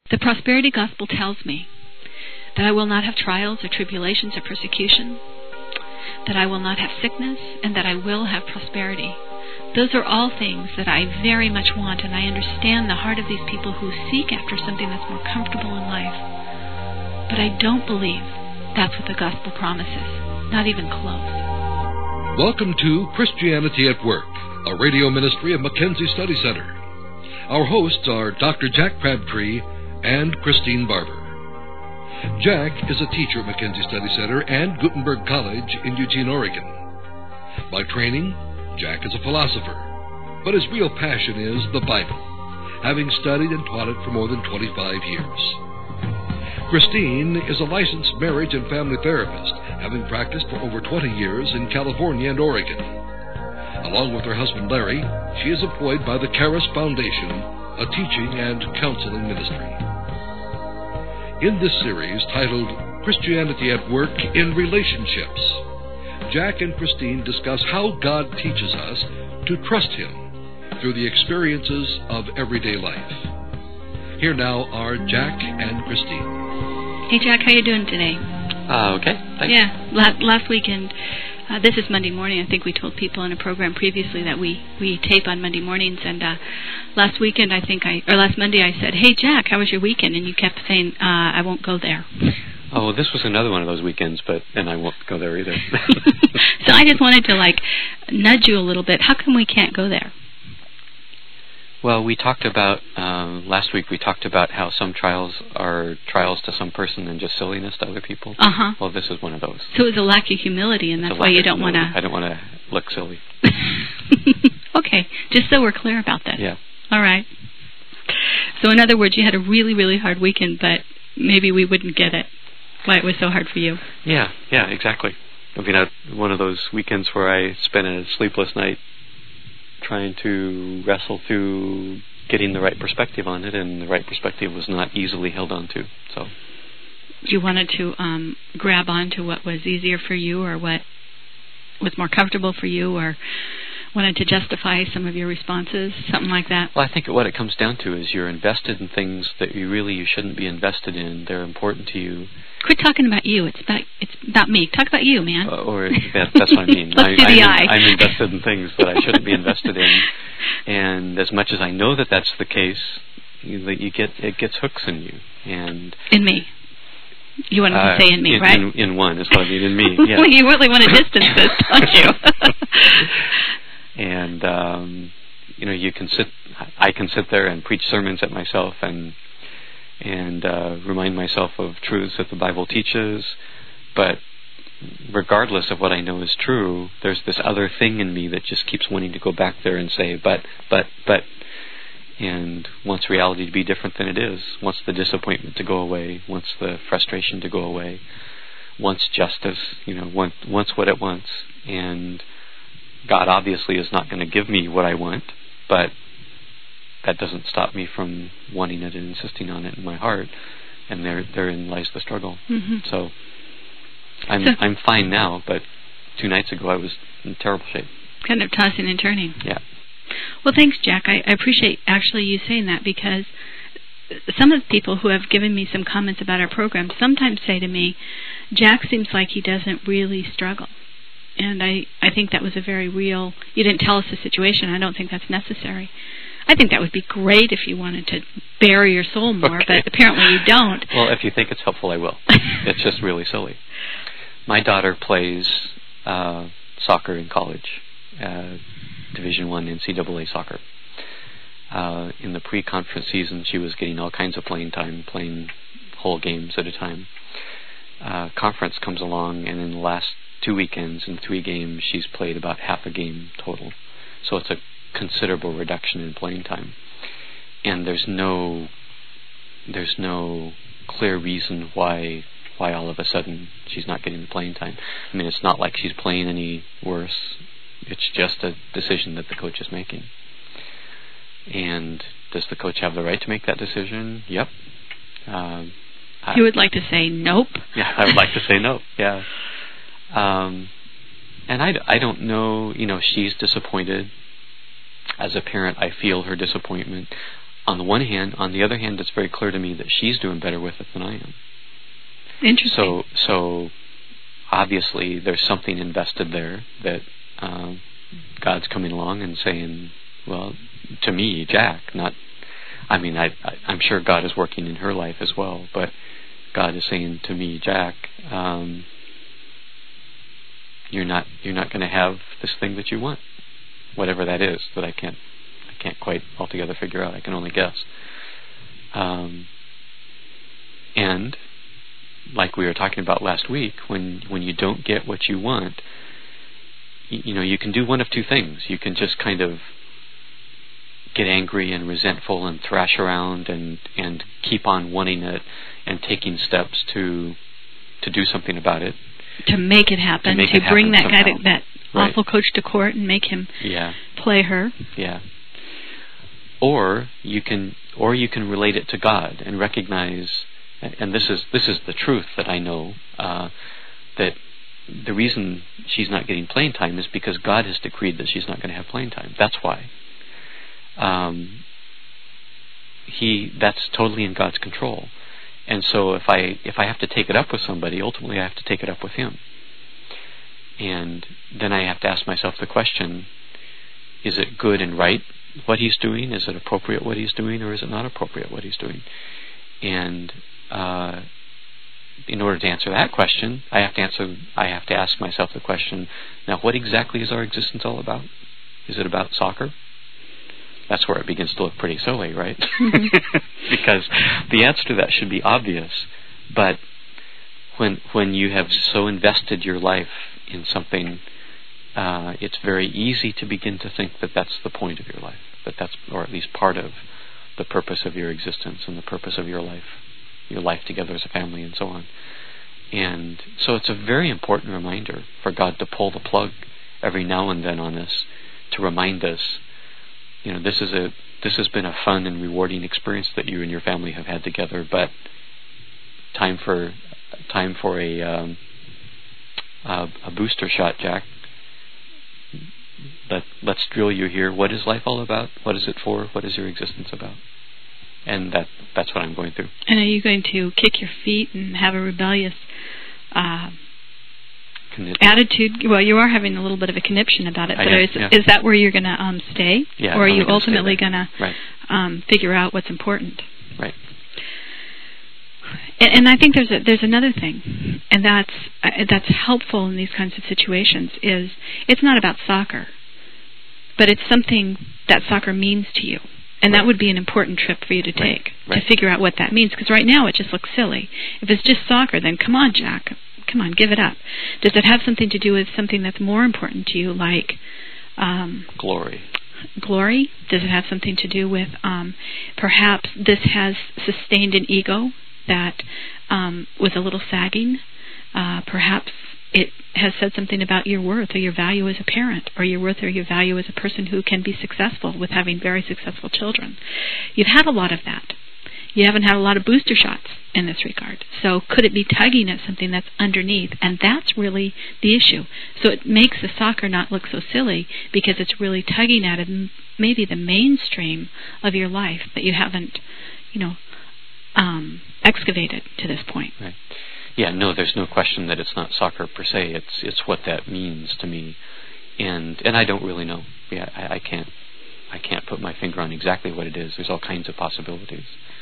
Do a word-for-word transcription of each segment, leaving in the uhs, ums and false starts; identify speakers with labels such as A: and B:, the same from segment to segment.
A: The prosperity gospel tells me that I will not have trials or tribulations or persecution, that I will not have sickness, and that I will have prosperity. Those are all things that I very much want, and I understand the heart of these people who seek after something that's more comfortable in life. But I don't believe that's what the gospel promises, not even close.
B: Welcome to Christianity at Work, a radio ministry of Mackenzie Study Center. Our hosts are Doctor Jack Crabtree and Christine Barber. Jack is a teacher at Mackenzie Study Center and Gutenberg College in Eugene, Oregon. By training, Jack is a philosopher, but his real passion is the Bible, having studied and taught it for more than twenty-five years. Christine is a licensed marriage and family therapist, having practiced for over twenty years in California and Oregon. Along with her husband Larry, she is employed by the Charis Foundation, a teaching and counseling ministry. In this series titled Christianity at Work in Relationships, Jack and Christine discuss how God teaches us to trust Him through the experiences of everyday life. Here now are Jack and Christine.
A: Hey, Jack, how you doing today?
C: Uh, okay, thanks.
A: Yeah, last, last weekend, uh, this is Monday morning. I think we told people in a program previously that we, we tape on Monday mornings, and uh, last weekend, I think I, or last Monday, I said, hey, Jack, how was your weekend? And you kept saying, uh, I won't go there.
C: Oh, this was another one of those weekends, but and I won't go there either.
A: So I just wanted to, like, nudge you a little bit. How come we can't go there?
C: Well, we talked about, um, last week we talked about how some trials are trials to some person and just silliness to other people.
A: Uh-huh.
C: Well, this is one of those.
A: So it was a lack of humility, and
C: It's
A: that's why you don't want to...
C: I don't want to look silly.
A: Okay, just so we're clear about that.
C: Yeah.
A: All right. So in other words, you had a really, really hard weekend, but maybe we wouldn't get it, why it was so hard for you.
C: Yeah, yeah, exactly. I mean, I, one of those weekends where I spent a sleepless night trying to wrestle through getting the right perspective on it, and the right perspective was not easily held on to. So
A: you wanted to um, grab onto what was easier for you, or what was more comfortable for you, or wanted to justify some of your responses, something like that?
C: Well, I think what it comes down to is you're invested in things that you really you shouldn't be invested in. They're important to you.
A: Quit talking about you. It's about it's about me. Talk about you, man.
C: Uh, or that, that's what I mean.
A: Let's
C: I,
A: do the
C: I'm,
A: eye.
C: I'm invested in things that I shouldn't be invested in, and as much as I know that that's the case, you, that you get it gets hooks in you. And
A: in me. You want to
C: uh,
A: say in me,
C: in,
A: right?
C: In, in one is what I mean. In me. Yeah.
A: Well, you really want to distance this, don't you?
C: And um, you know, you can sit. I can sit there and preach sermons at myself and and uh, remind myself of truths that the Bible teaches. But regardless of what I know is true, there's this other thing in me that just keeps wanting to go back there and say, "But, but, but," and wants reality to be different than it is. Wants the disappointment to go away. Wants the frustration to go away. Wants justice. You know, wants wants what it wants. And God obviously is not going to give me what I want, but that doesn't stop me from wanting it and insisting on it in my heart, and there therein lies the struggle.
A: Mm-hmm.
C: So I'm
A: so,
C: I'm fine now, but two nights ago I was in terrible shape.
A: Kind of tossing and turning.
C: Yeah.
A: Well, thanks, Jack. I, I appreciate actually you saying that, because some of the people who have given me some comments about our program sometimes say to me, Jack seems like he doesn't really struggle. And I, I think that was a very real... You didn't tell us the situation. I don't think that's necessary. I think that would be great if you wanted to bare your soul more,
C: okay.
A: But apparently you don't.
C: Well, if you think it's helpful, I will. It's just really silly. My daughter plays uh, soccer in college, uh, Division One N C double A soccer. Uh, in the pre-conference season, she was getting all kinds of playing time, playing whole games at a time. Uh, conference comes along, and in the last two weekends and three games, she's played about half a game total. So it's a considerable reduction in playing time. And there's no there's no clear reason why why all of a sudden she's not getting the playing time. I mean, it's not like she's playing any worse. It's just a decision that the coach is making. And does the coach have the right to make that decision? Yep. Um,
A: you would like to say nope?
C: Yeah, I would like to say nope, yeah. Um, and I, I don't know, you know, she's disappointed. As a parent, I feel her disappointment. on the one hand. On the other hand, it's very clear to me that she's doing better with it than I am.
A: Interesting.
C: So, so obviously, there's something invested there that uh, God's coming along and saying, well, to me, Jack, not. I mean, I, I, I'm sure God is working in her life as well, but God is saying to me, Jack, um, you're not you're not going to have this thing that you want, whatever that is that I can't I can't quite altogether figure out. I can only guess. Um, and like we were talking about last week, when when you don't get what you want, you, you know, you can do one of two things. You can just kind of get angry and resentful and thrash around and, and keep on wanting it and taking steps to to do something about it.
A: To make it happen, to,
C: to,
A: to
C: it
A: bring
C: happen
A: that
C: somehow.
A: guy, to, that
C: right.
A: awful coach to court and make him
C: yeah.
A: play her.
C: Yeah. Or you can, or you can relate it to God and recognize, and this is this is the truth that I know, uh, that the reason she's not getting playing time is because God has decreed that she's not going to have playing time. That's why. Um, he that's totally in God's control, and so if I if I have to take it up with somebody, ultimately I have to take it up with Him, and then I have to ask myself the question: is it good and right what He's doing? Is it appropriate what He's doing, or is it not appropriate what He's doing? And uh, in order to answer that question, I have to answer. I have to ask myself the question: now, what exactly is our existence all about? Is it about soccer? That's where it begins to look pretty silly, right? Mm-hmm. Because the answer to that should be obvious. But when when you have so invested your life in something, uh, it's very easy to begin to think that that's the point of your life, that that's, or at least part of the purpose of your existence and the purpose of your life, your life together as a family and so on. And so it's a very important reminder for God to pull the plug every now and then on us, to remind us, you know, this is a this has been a fun and rewarding experience that you and your family have had together, but time for time for a um, uh, a booster shot, Jack. Let let's drill you here. What is life all about? What is it for? What is your existence about? And that that's what I'm going through.
A: And are you going to kick your feet and have a rebellious uh, attitude? Well, you are having a little bit of a conniption about it, but
C: am,
A: is,
C: yeah.
A: is that where you're going to um, stay?
C: Yeah,
A: or are
C: I'm
A: you
C: gonna
A: ultimately going to
C: right.
A: um, figure out what's important?
C: Right.
A: And, and I think there's a, there's another thing, and that's uh, that's helpful in these kinds of situations. Is it's not about soccer, but it's something that soccer means to you. And
C: right.
A: that would be an important trip for you to take,
C: right. Right.
A: to figure out what that means. Because right now it just looks silly. If it's just soccer, then come on, Jack. Come on, give it up. Does it have something to do with something that's more important to you, like um,
C: glory?
A: Glory? Does it have something to do with um, perhaps this has sustained an ego that um, was a little sagging? Uh, perhaps it has said something about your worth or your value as a parent, or your worth or your value as a person who can be successful with having very successful children. You've had a lot of that. You haven't had a lot of booster shots in this regard. So could it be tugging at something that's underneath? And that's really the issue. So it makes the soccer not look so silly, because it's really tugging at it, maybe the mainstream of your life that you haven't, you know, um, excavated to this point.
C: Right. Yeah, no, there's no question that it's not soccer per se. It's it's what that means to me, and and I don't really know. Yeah, I, I can't I can't put my finger on exactly what it is. There's all kinds of possibilities.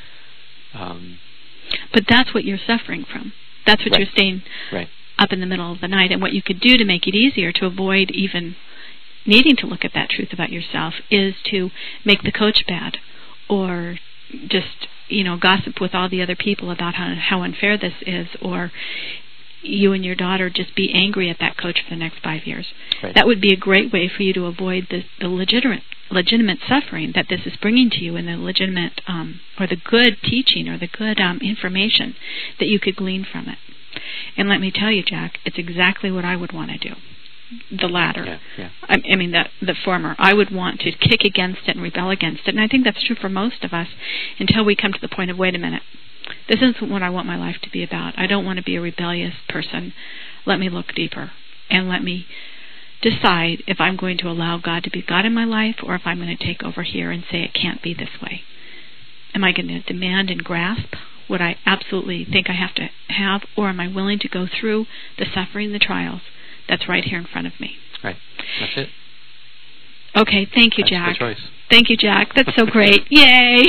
C: Um,
A: but that's what you're suffering from. That's what
C: right.
A: you're staying
C: right.
A: up in the middle of the night. And what you could do to make it easier to avoid even needing to look at that truth about yourself is to make the coach bad, or just, you know, gossip with all the other people about how how unfair this is, or you and your daughter just be angry at that coach for the next five years.
C: Right.
A: That would be a great way for you to avoid the, the legitimate legitimate suffering that this is bringing to you, and the legitimate um, or the good teaching or the good um, information that you could glean from it. And let me tell you, Jack, it's exactly what I would want to do. The latter.
C: Yeah, yeah.
A: I, I mean, the, the former. I would want to kick against it and rebel against it. And I think that's true for most of us until we come to the point of, wait a minute, this isn't what I want my life to be about. I don't want to be a rebellious person. Let me look deeper, and let me decide if I'm going to allow God to be God in my life, or if I'm going to take over here and say it can't be this way. am I going to demand and grasp what I absolutely think I have to have, or am I willing to go through the suffering, the trials that's right here in front of me?
C: Right. That's it.
A: Okay, thank you,
C: That's
A: Jack.
C: the choice.
A: Thank you, Jack. That's so great. Yay!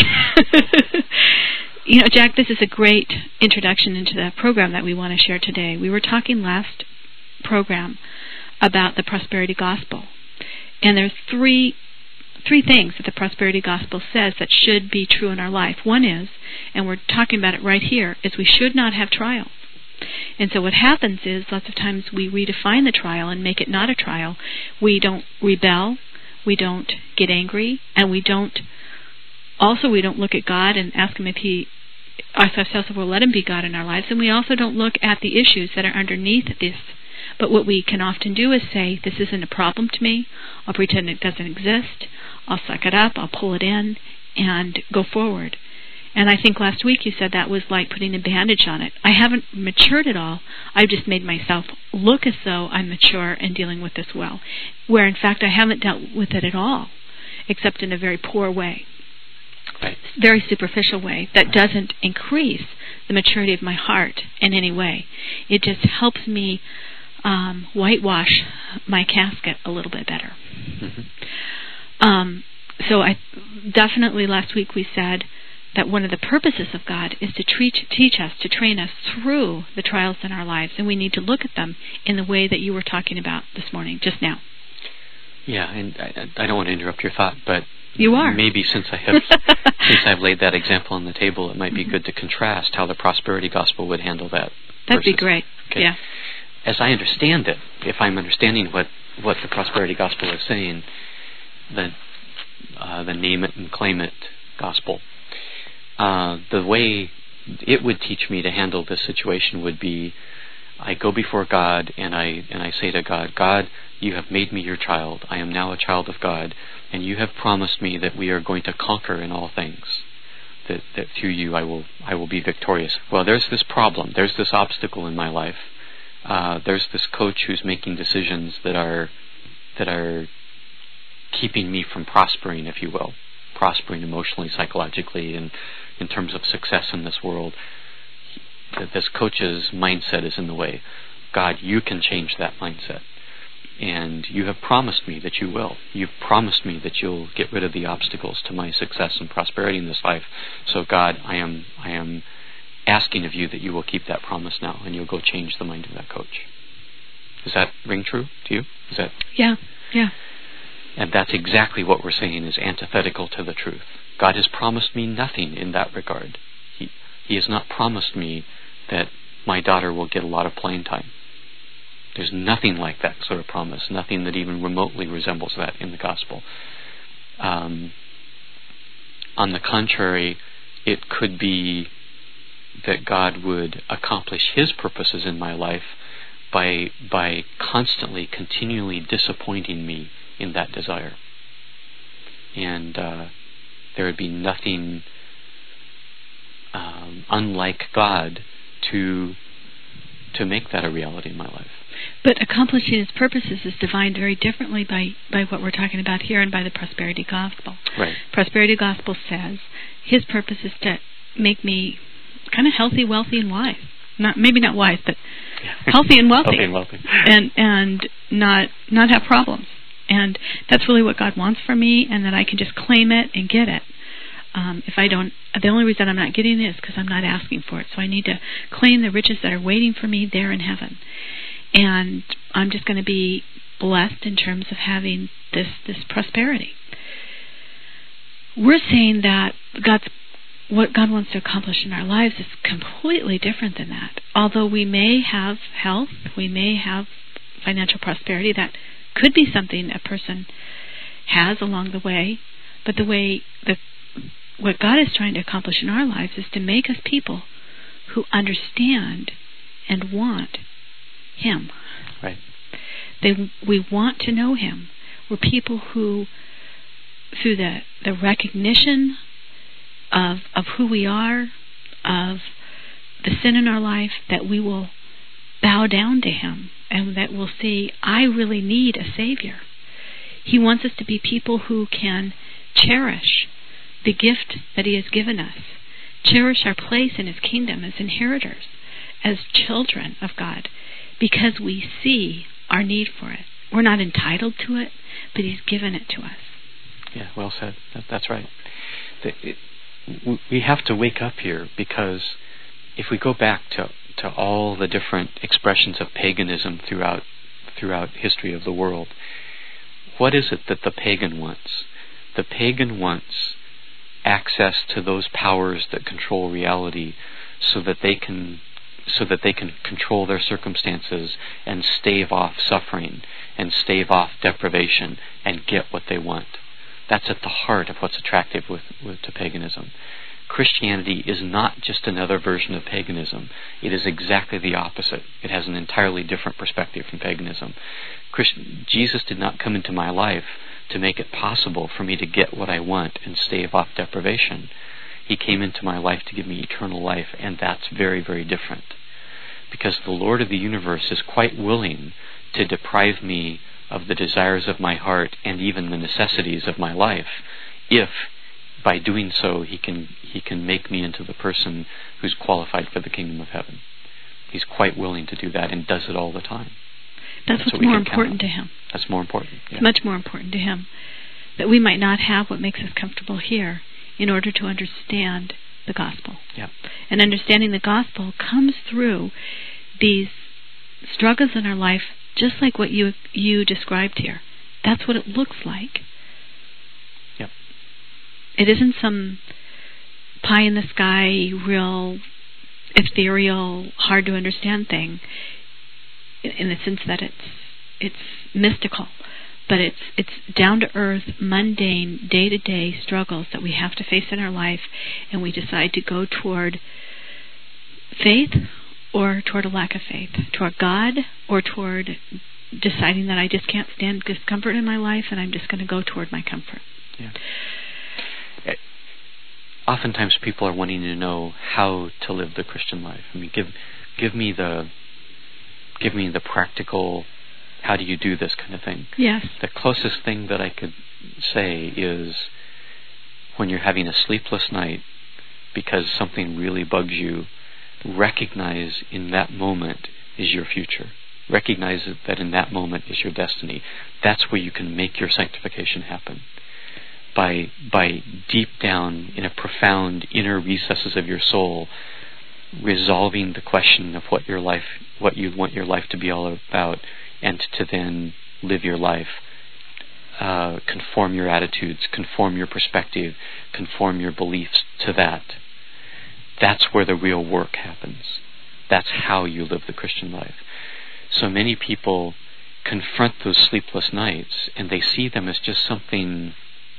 A: You know, Jack, this is a great introduction into the program that we want to share today. We were talking last program about the prosperity gospel. And there's three three things that the prosperity gospel says that should be true in our life. One is, and we're talking about it right here, is we should not have trials. And so what happens is lots of times we redefine the trial and make it not a trial. We don't rebel, we don't get angry, and we don't also we don't look at God and ask him if he ourselves will let him be God in our lives, and we also don't look at the issues that are underneath this. But what we can often do is say, this isn't a problem to me, I'll pretend it doesn't exist, I'll suck it up, I'll pull it in, and go forward. And I think last week you said that was like putting a bandage on it. I haven't matured at all. I've just made myself look as though I'm mature and dealing with this well, where in fact I haven't dealt with it at all, except in a very poor way.
C: Right.
A: Very superficial way that doesn't increase the maturity of my heart in any way. It just helps me um, whitewash my casket a little bit better. Mm-hmm. Um, so I definitely last week we said that one of the purposes of God is to teach, teach us, to train us through the trials in our lives, and we need to look at them in the way that you were talking about this morning, just now.
C: Yeah, and I, I don't want to interrupt your thought, but
A: you are.
C: Maybe since I have since I've laid that example on the table, it might be good to contrast how the prosperity gospel would handle that.
A: That'd
C: versus,
A: be great.
C: Okay.
A: Yeah.
C: As I understand it, if I'm understanding what, what the prosperity gospel is saying, the uh, the name it and claim it gospel, uh, the way it would teach me to handle this situation would be, I go before God and I and I say to God, God, you have made me your child. I am now a child of God, and you have promised me that we are going to conquer in all things. That that through you I will I will be victorious. Well, there's this problem. There's this obstacle in my life. Uh, there's this coach who's making decisions that are that are keeping me from prospering, if you will, prospering emotionally, psychologically, and in terms of success in this world. This coach's mindset is in the way. God, you can change that mindset. And you have promised me that you will. You've promised me that you'll get rid of the obstacles to my success and prosperity in this life. So God, I am I am asking of you that you will keep that promise now, and you'll go change the mind of that coach. Does that ring true to you? Is that?
A: Yeah, yeah.
C: And that's exactly what we're saying is antithetical to the truth. God has promised me nothing in that regard. He He has not promised me that my daughter will get a lot of playing time. There's nothing like that sort of promise, nothing that even remotely resembles that in the gospel. Um, on the contrary, it could be that God would accomplish his purposes in my life by by constantly, continually disappointing me in that desire. And uh, there would be nothing um, unlike God to to make that a reality in my life.
A: But accomplishing his purposes is defined very differently by, by what we're talking about here and by the prosperity gospel.
C: Right.
A: Prosperity gospel says his purpose is to make me kind of healthy, wealthy, and wise. Not maybe not wise, but
C: yeah.
A: healthy and wealthy.
C: healthy and wealthy.
A: And and not not have problems. And that's really what God wants from me, and that I can just claim it and get it. Um, if I don't, the only reason I'm not getting it is because I'm not asking for it. So I need to claim the riches that are waiting for me there in heaven. And I'm just going to be blessed in terms of having this this prosperity. We're saying that God's what God wants to accomplish in our lives is completely different than that. Although we may have health, we may have financial prosperity, that could be something a person has along the way, but the way the what God is trying to accomplish in our lives is to make us people who understand and want him.
C: Right.
A: They we want to know him. We're people who, through the, the recognition of of who we are, of the sin in our life, that we will bow down to him and that we'll say, I really need a Savior. He wants us to be people who can cherish the gift that He has given us. Cherish our place in His kingdom as inheritors, as children of God, because we see our need for it. We're not entitled to it, but He's given it to us.
C: Yeah, well said. That, that's right. The, it, we have to wake up here, because if we go back to to all the different expressions of paganism throughout throughout history of the world, what is it that the pagan wants? The pagan wants access to those powers that control reality, so that they can so that they can control their circumstances and stave off suffering and stave off deprivation and get what they want. That's at the heart of what's attractive with, with to paganism. Christianity is not just another version of paganism. It is exactly the opposite. It has an entirely different perspective from paganism. Christ, Jesus did not come into my life to make it possible for me to get what I want and stave off deprivation. He came into my life to give me eternal life, and that's very, very different. Because the Lord of the universe is quite willing to deprive me of the desires of my heart and even the necessities of my life, if by doing so he can he can make me into the person who's qualified for the kingdom of heaven. He's quite willing to do that, and does it all the time.
A: That's, That's what's what more important to Him.
C: That's more important. Yeah.
A: It's much more important to Him that we might not have what makes us comfortable here, in order to understand the gospel.
C: Yeah.
A: And understanding the gospel comes through these struggles in our life, just like what you you described here. That's what it looks like.
C: Yep.
A: It isn't some pie in the sky, real ethereal, hard to understand thing, in, in the sense that it's it's mystical. But it's it's down to earth, mundane, day to day struggles that we have to face in our life, and we decide to go toward faith or toward a lack of faith, toward God or toward deciding that I just can't stand discomfort in my life, and I'm just going to go toward my comfort.
C: Yeah. Oftentimes people are wanting to know how to live the Christian life. I mean, give give me the give me the practical, how do you do this kind of thing?
A: Yes.
C: The closest thing that I could say is, when you're having a sleepless night because something really bugs you, recognize in that moment is your future. Recognize that in that moment is your destiny. That's where you can make your sanctification happen. By by deep down in a profound inner recesses of your soul, resolving the question of what your life, what you want your life to be all about, and to then live your life, uh, conform your attitudes, conform your perspective, conform your beliefs to that. That's where the real work happens. That's how you live the Christian life. So many people confront those sleepless nights, and they see them as just something,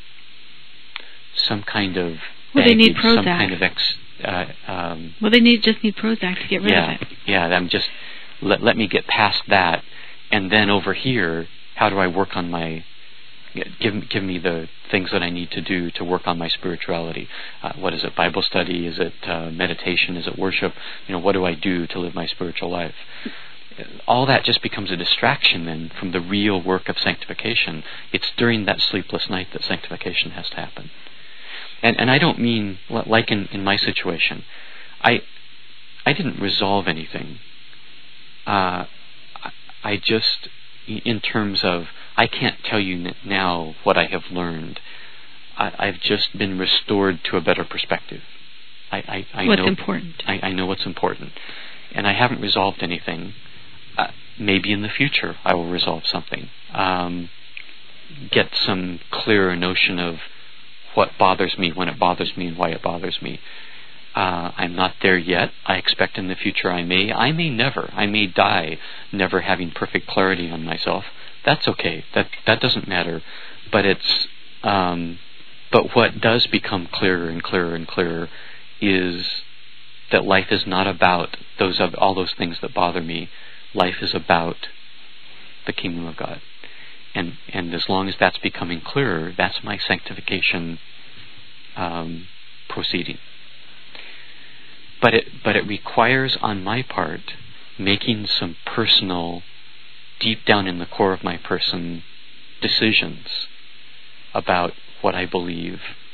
C: some kind of
A: well,
C: baggage,
A: they need Prozac.
C: some kind of ex. Uh, um,
A: well, they need just need Prozac to get rid
C: yeah,
A: of it.
C: Yeah, I'm just let let me get past that. And then over here, how do I work on my, give, give me the things that I need to do to work on my spirituality. Uh, what is it, Bible study? Is it uh, meditation? Is it worship? You know, what do I do to live my spiritual life? All that just becomes a distraction then from the real work of sanctification. It's during that sleepless night that sanctification has to happen. And and I don't mean, like in, in my situation, I I didn't resolve anything. Uh, I just, in terms of, I can't tell you now what I have learned. I, I've just been restored to a better perspective. I, I, I
A: what's
C: know,
A: important.
C: I, I know what's important. And I haven't resolved anything. Uh, maybe in the future I will resolve something. Um, get some clearer notion of what bothers me, when it bothers me, and why it bothers me. Uh, I'm not there yet. I expect in the future I may. I may never. I may die never having perfect clarity on myself. That's okay. That that doesn't matter. But it's. Um, but what does become clearer and clearer and clearer is that life is not about those of all those things that bother me. Life is about the kingdom of God. And and as long as that's becoming clearer, that's my sanctification um, proceeding. But it but it requires on my part making some personal, deep down in the core of my person, decisions about what I believe,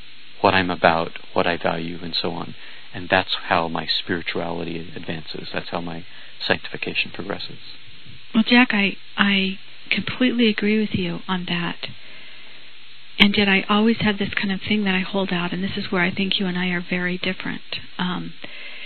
C: what I'm about, what I value, and so on. And that's how my spirituality advances. That's how my sanctification progresses.
A: Well, Jack, I I completely agree with you on that. And yet I always have this kind of thing that I hold out, and this is where I think you and I are very different. Um,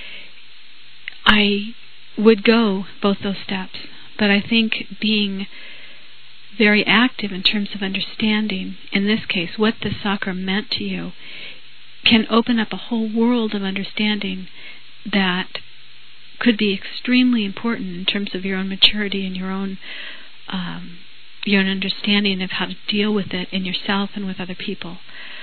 A: I would go both those steps, but I think being very active in terms of understanding, in this case, what the soccer meant to you, can open up a whole world of understanding that could be extremely important in terms of your own maturity and your own um, your own understanding of how to deal with it in yourself and with other people.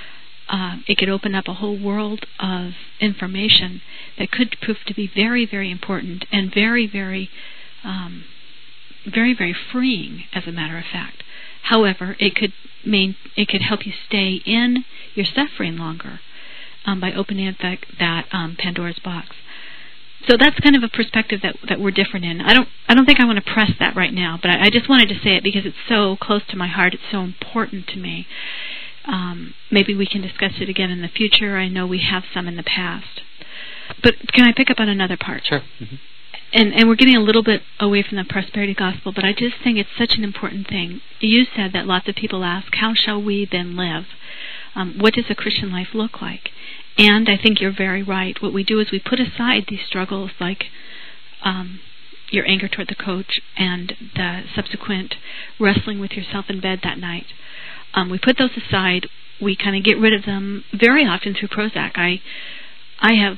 A: Um, it could open up a whole world of information that could prove to be very, very important and very, very, um, very, very freeing, as a matter of fact. However, it could main, it could help you stay in your suffering longer um, by opening up that, that um, Pandora's box. So that's kind of a perspective that that we're different in. I don't I don't think I want to press that right now, but I, I just wanted to say it because it's so close to my heart. It's so important to me. Um, maybe we can discuss it again in the future. I know we have some in the past. But can I pick up on another part?
C: Sure. Mm-hmm.
A: And and we're getting a little bit away from the prosperity gospel, but I just think it's such an important thing. You said that lots of people ask, how shall we then live? Um, what does a Christian life look like? And I think you're very right. What we do is we put aside these struggles like um, your anger toward the coach and the subsequent wrestling with yourself in bed that night. Um, we put those aside. We kind of get rid of them very often through Prozac. I, I have,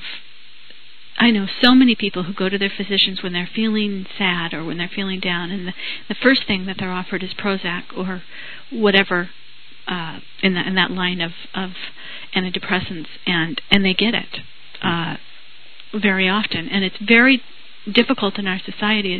A: I know so many people who go to their physicians when they're feeling sad or when they're feeling down, and the, the first thing that they're offered is Prozac or whatever uh, in, the, in that line of, of antidepressants, and, and they get it uh, very often. And it's very difficult in our society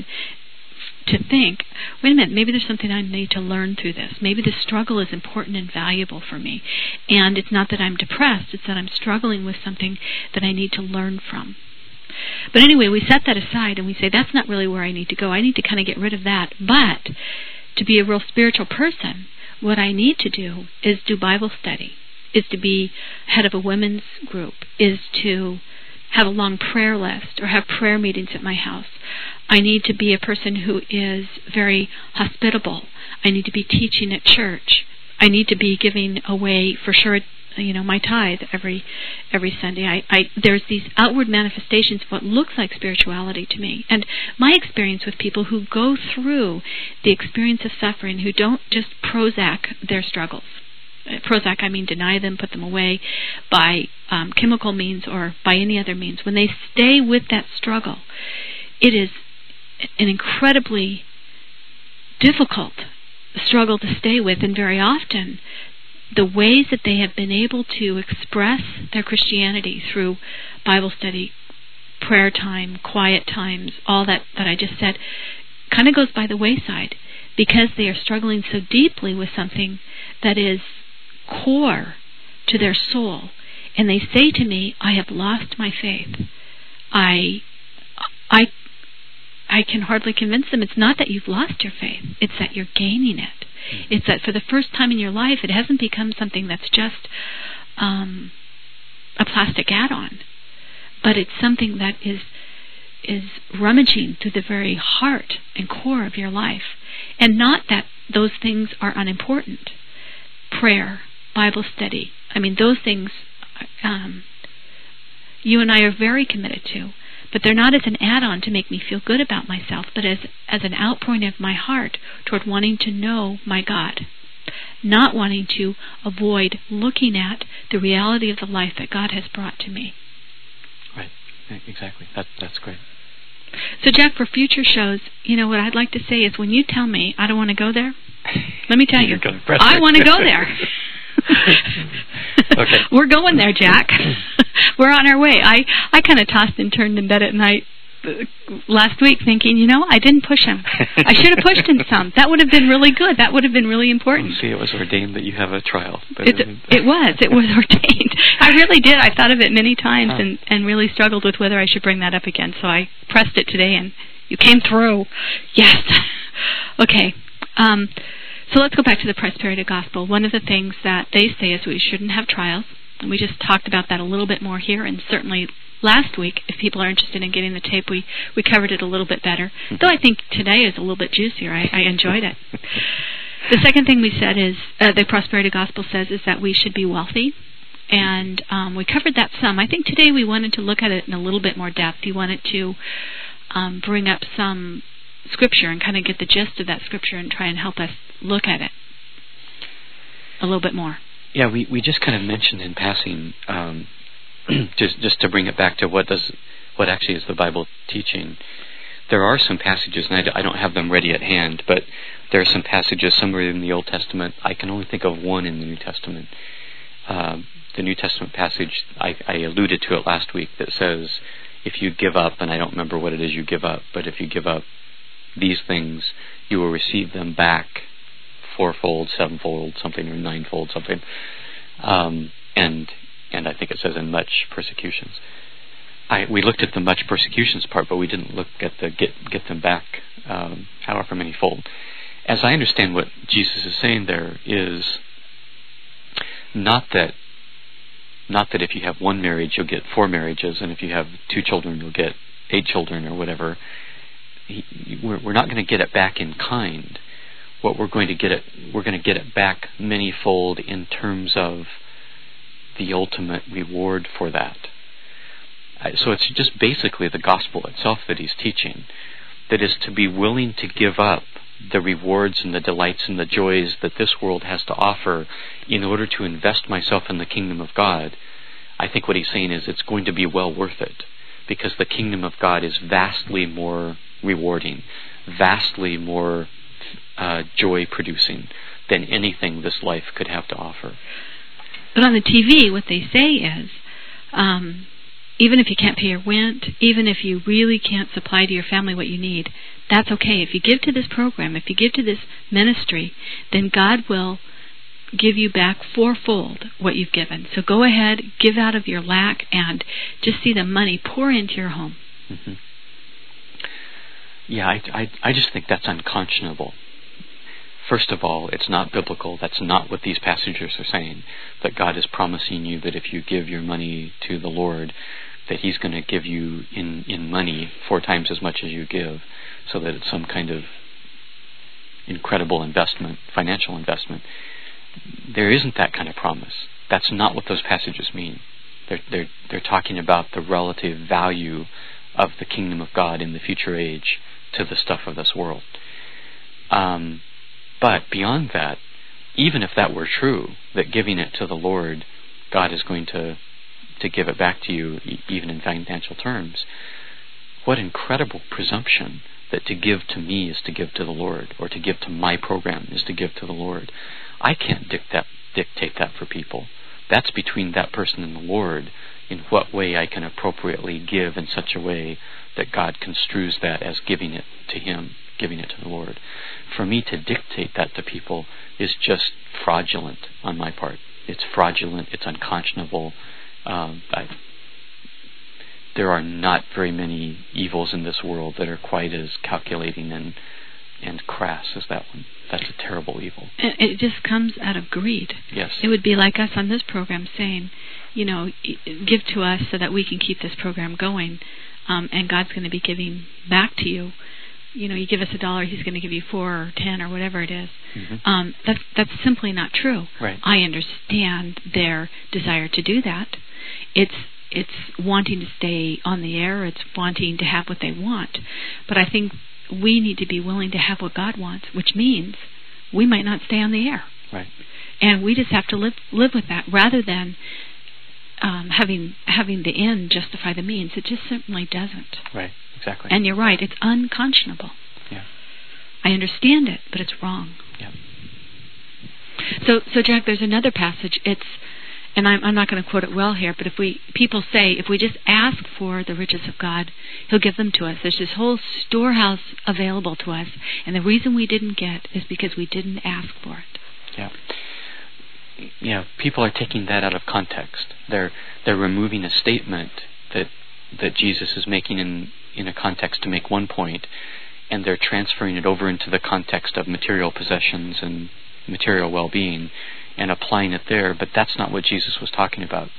A: to think, wait a minute, maybe there's something I need to learn through this. Maybe this struggle is important and valuable for me. And it's not that I'm depressed, it's that I'm struggling with something that I need to learn from. But anyway, we set that aside and we say, that's not really where I need to go. I need to kind of get rid of that. But to be a real spiritual person, what I need to do is do Bible study, is to be head of a women's group, is to have a long prayer list or have prayer meetings at my house. I need to be a person who is very hospitable. I need to be teaching at church. I need to be giving away, for sure, you know, my tithe every every Sunday. I, I there's these outward manifestations of what looks like spirituality to me. And my experience with people who go through the experience of suffering, who don't just Prozac their struggles. Prozac, I mean deny them, put them away by um, chemical means or by any other means. When they stay with that struggle, it is an incredibly difficult struggle to stay with, and very often the ways that they have been able to express their Christianity through Bible study, prayer time, quiet times, all that, that I just said, kind of goes by the wayside because they are struggling so deeply with something that is core to their soul. And they say to me, I have lost my faith. I I I can hardly convince them it's not that you've lost your faith, it's that you're gaining it. Mm-hmm. It's that for the first time in your life, it hasn't become something that's just um, a plastic add-on, but it's something that is is rummaging through the very heart and core of your life. And not that those things are unimportant. Prayer, Bible study, I mean, those things um, you and I are very committed to. But they're not as an add-on to make me feel good about myself, but as as an outpouring of my heart toward wanting to know my God, not wanting to avoid looking at the reality of the life that God has brought to me.
C: Right, exactly. That that's great.
A: So, Jack, for future shows, you know, what I'd like to say is when you tell me I don't want to go there, let me tell you, I want to go there.
C: Okay.
A: We're going there, Jack. We're on our way. I, I kind of tossed and turned in bed at night last week thinking, you know, I didn't push him. I should have pushed him some. That would have been really good. That would have been really important.
C: Well, see, it was ordained that you have a trial.
A: It, it was. It was ordained. I really did. I thought of it many times huh. and, and really struggled with whether I should bring that up again. So I pressed it today, and you came through. Yes. Okay. Um, so let's go back to the prosperity gospel. One of the things that they say is we shouldn't have trials. And we just talked about that a little bit more here, and certainly last week, if people are interested in getting the tape, we, we covered it a little bit better. Mm-hmm. Though I think today is a little bit juicier. I, I enjoyed it. The second thing we said is, uh, the Prosperity Gospel says, is that we should be wealthy. And um, we covered that some. I think today we wanted to look at it in a little bit more depth. You wanted to um, bring up some Scripture and kind of get the gist of that Scripture and try and help us look at it a little bit more.
C: Yeah, we, we just kind of mentioned in passing, um, just just to bring it back to what does what actually is the Bible teaching. There are some passages, and I, I don't have them ready at hand, but there are some passages somewhere in the Old Testament. I can only think of one in the New Testament. Uh, the New Testament passage, I, I alluded to it last week, that says, if you give up, and I don't remember what it is you give up, but if you give up these things, you will receive them back fourfold, sevenfold, something, or ninefold, something. Um, and and I think it says in much persecutions. I, we looked at the much persecutions part, but we didn't look at the get get them back, um, however many fold. As I understand what Jesus is saying there is not that not that if you have one marriage you'll get four marriages, and if you have two children you'll get eight children or whatever. He, we're, we're not going to get it back in kind. What we're going to get it, we're going to get it back manyfold in terms of the ultimate reward for that. So it's just basically the gospel itself that he's teaching, that is to be willing to give up the rewards and the delights and the joys that this world has to offer in order to invest myself in the kingdom of God. I think what he's saying is it's going to be well worth it, because the kingdom of God is vastly more rewarding, vastly more uh, joy-producing than anything this life could have to offer.
A: But on the T V, what they say is, um, even if you can't pay your rent, even if you really can't supply to your family what you need, that's okay. If you give to this program, if you give to this ministry, then God will give you back fourfold what you've given. So go ahead, give out of your lack, and just see the money pour into your home.
C: Mm-hmm. Yeah, I, I, I just think that's unconscionable. First of all, it's not biblical. That's not what these passages are saying, that God is promising you that if you give your money to the Lord, that he's going to give you in, in money four times as much as you give, so that it's some kind of incredible investment, financial investment. There isn't that kind of promise. That's not what those passages mean. They're, they're, they're talking about the relative value of the kingdom of God in the future age to the stuff of this world. Um, but beyond that, even if that were true, that giving it to the Lord, God is going to to give it back to you, e- even in financial terms, what incredible presumption that to give to me is to give to the Lord, or to give to my program is to give to the Lord. I can't dictate, dictate that for people. That's between that person and the Lord, in what way I can appropriately give in such a way that God construes that as giving it to him, giving it to the Lord. For me to dictate that to people is just fraudulent on my part. It's fraudulent, it's unconscionable. Um, I, there are not very many evils in this world that are quite as calculating and and crass as that one. That's a terrible evil.
A: It just comes out of greed.
C: Yes.
A: It would be like us on this program saying, you know, give to us so that we can keep this program going, um, and God's going to be giving back to you. You know, you give us a dollar, he's going to give you four or ten or whatever it is. Mm-hmm. Um, that's that's simply not true.
C: Right.
A: I understand their desire to do that. It's it's wanting to stay on the air. It's wanting to have what they want. But I think we need to be willing to have what God wants, which means we might not stay on the air.
C: Right.
A: And we just have to live live with that, rather than um, having having the end justify the means. It just simply doesn't.
C: Right. Exactly.
A: And you're right. It's unconscionable.
C: Yeah.
A: I understand it, but it's wrong.
C: Yeah.
A: So, so Jack, there's another passage. It's, and I'm, I'm not going to quote it well here, but if we people say if we just ask for the riches of God, He'll give them to us. There's this whole storehouse available to us, and the reason we didn't get is because we didn't ask for it.
C: Yeah. Yeah. People are taking that out of context. They're they're removing a statement that that Jesus is making in in a context to make one point, and they're transferring it over into the context of material possessions and material well-being, and applying it there, but that's not what Jesus was talking about.